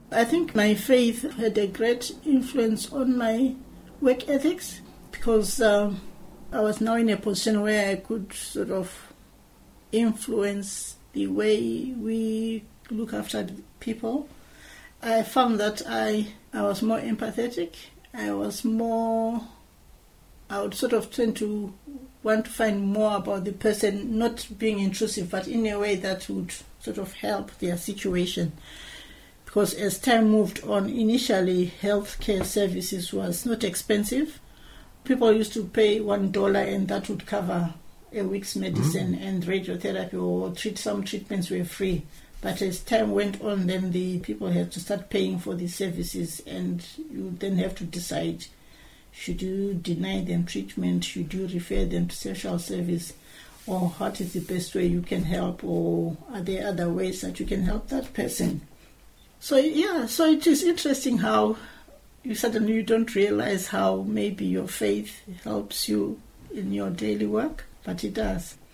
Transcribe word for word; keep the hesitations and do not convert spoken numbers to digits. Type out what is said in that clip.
I think my faith had a great influence on my work ethics because um, I was now in a position where I could sort of influence the way we look after people. I found that I, I was more empathetic. I was more, I would sort of tend to want to find more about the person, not being intrusive, but in a way that would sort of help their situation. Because as time moved on, initially healthcare services was not expensive. People used to pay one dollar and that would cover a week's medicine mm-hmm. and radiotherapy, or treat some treatments were free. But as time went on, then the people had to start paying for these services, and you then have to decide, should you deny them treatment, should you refer them to social service, or what is the best way you can help, or are there other ways that you can help that person? So yeah, so it is interesting how you suddenly you don't realize how maybe your faith helps you in your daily work, but it does.